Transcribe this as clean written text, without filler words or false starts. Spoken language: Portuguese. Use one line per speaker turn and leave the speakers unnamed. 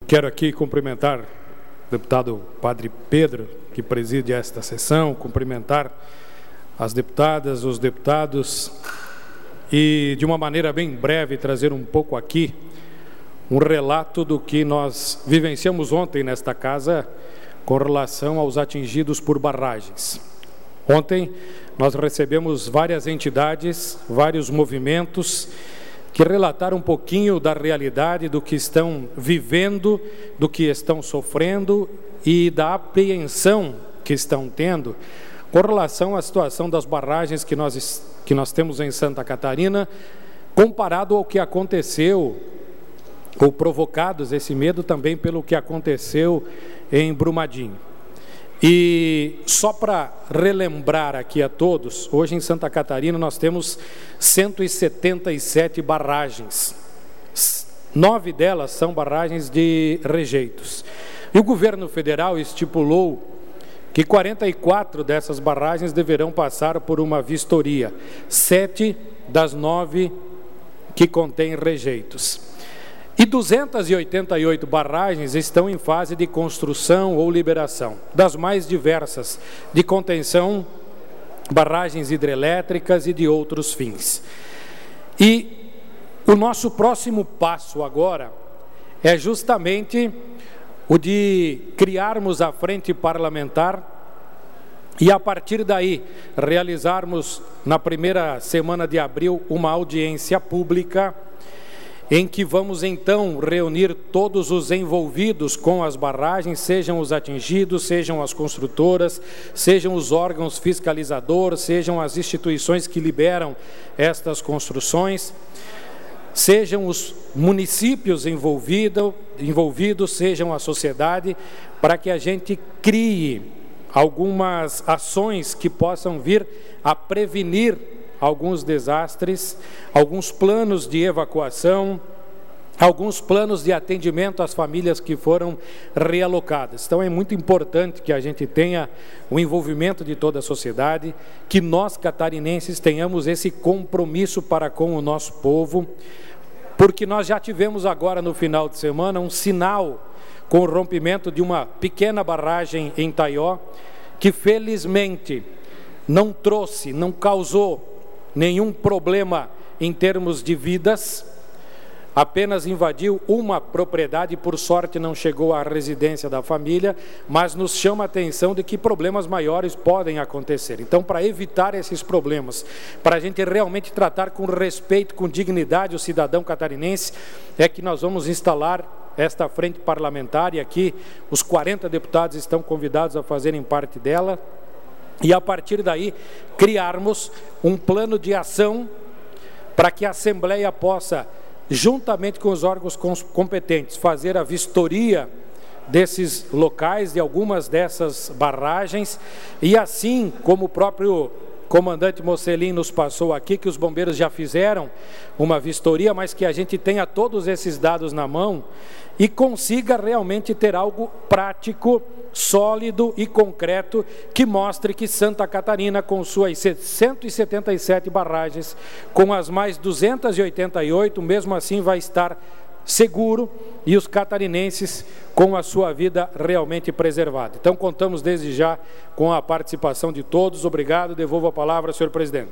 Quero aqui cumprimentar o deputado Padre Pedro, que preside esta sessão, cumprimentar as deputadas, os deputados e, de uma maneira bem breve, trazer um pouco aqui um relato do que nós vivenciamos ontem nesta casa com relação aos atingidos por barragens. Ontem nós recebemos várias entidades, vários movimentos que relataram um pouquinho da realidade do que estão vivendo, do que estão sofrendo e da apreensão que estão tendo com relação à situação das barragens que nós temos em Santa Catarina, comparado ao que aconteceu, ou provocados esse medo também pelo que aconteceu em Brumadinho. E só para relembrar aqui a todos, hoje em Santa Catarina nós temos 177 barragens. 9 delas são barragens de rejeitos. E o governo federal estipulou que 44 dessas barragens deverão passar por uma vistoria. 7 das 9 que contêm rejeitos. E 288 barragens estão em fase de construção ou liberação, das mais diversas, de contenção, barragens hidrelétricas e de outros fins. E o nosso próximo passo agora é justamente o de criarmos a frente parlamentar e, a partir daí, realizarmos, na primeira semana de abril, uma audiência pública em que vamos então reunir todos os envolvidos com as barragens, sejam os atingidos, sejam as construtoras, sejam os órgãos fiscalizadores, sejam as instituições que liberam estas construções, sejam os municípios envolvidos, sejam a sociedade, para que a gente crie algumas ações que possam vir a prevenir alguns desastres, alguns planos de evacuação, alguns planos de atendimento às famílias que foram realocadas. Então é muito importante que a gente tenha o envolvimento de toda a sociedade, que nós catarinenses tenhamos esse compromisso para com o nosso povo, porque nós já tivemos agora no final de semana um sinal com o rompimento de uma pequena barragem em Taió, que felizmente não causou nenhum problema em termos de vidas, apenas invadiu uma propriedade, por sorte não chegou à residência da família, mas nos chama a atenção de que problemas maiores podem acontecer. Então, para evitar esses problemas, para a gente realmente tratar com respeito, com dignidade o cidadão catarinense, é que nós vamos instalar esta frente parlamentar, e aqui os 40 deputados estão convidados a fazerem parte dela, e a partir daí criarmos um plano de ação para que a Assembleia possa, juntamente com os órgãos competentes, fazer a vistoria desses locais, de algumas dessas barragens, e assim como o próprio comandante Mocelin nos passou aqui, que os bombeiros já fizeram uma vistoria, mas que a gente tenha todos esses dados na mão e consiga realmente ter algo prático, sólido e concreto, que mostre que Santa Catarina, com suas 177 barragens, com as mais 288, mesmo assim vai estar seguro, e os catarinenses com a sua vida realmente preservada. Então contamos desde já com a participação de todos. Obrigado, devolvo a palavra, senhor presidente.